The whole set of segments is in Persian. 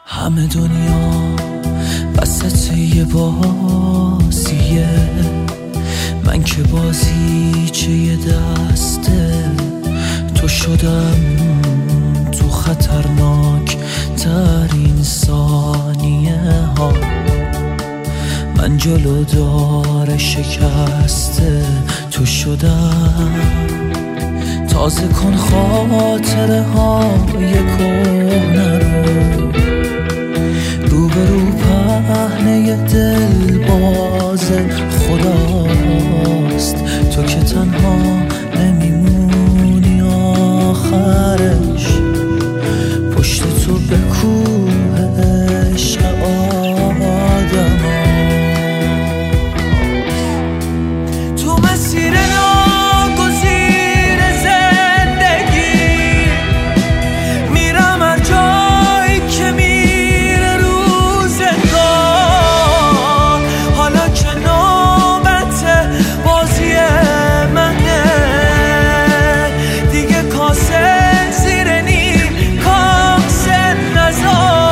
همه دنیا وسط یه بازیه، من که بازیچه یه دسته تو شدم تو خطرناک ترین ثانیه ها. من جلو دار شکسته تو شدم، تازه کن خاطره های کهنه رو برو پهنه دل باز خداست. تو که تنها نمیمونی آخرش، پشت تو به کوه عشق آدم ها. تو مسیر ناگزیر زندگی میرم هر جایی که میره روزگار. حالا که نوبت بازی منه، دیگه کاسه زیر نیم کاسه نزار.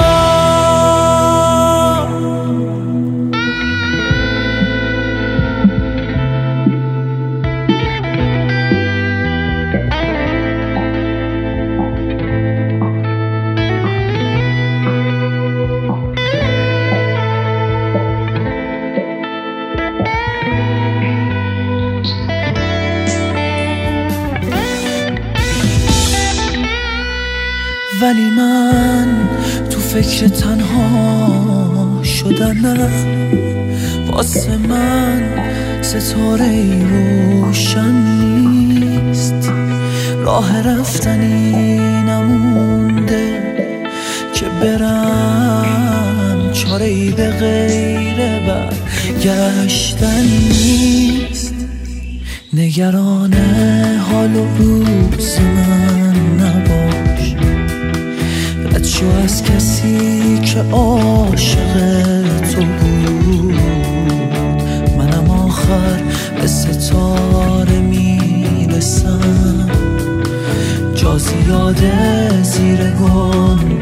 ولی من تو فکر تنها شدنم، واسه من ستاره روشن نیست. راه رفتنی نمونده که برم، چاره‌ای به غیر برگشتن نیست. نگران حال و روز من نباش، رد شو از کسی که عاشق تو بود. منم آخر به ستاره میرسم، جا زیاده زیر گم